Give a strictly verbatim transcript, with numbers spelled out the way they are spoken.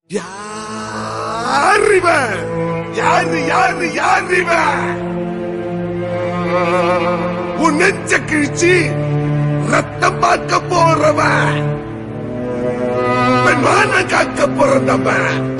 யார் இவன்? யாரு யாரு யார் இவன்? உன் நெஞ்ச கிழிச்சு ரத்தம் பார்க்க போறவன், பெண்மான காக்க பிறந்தவன்.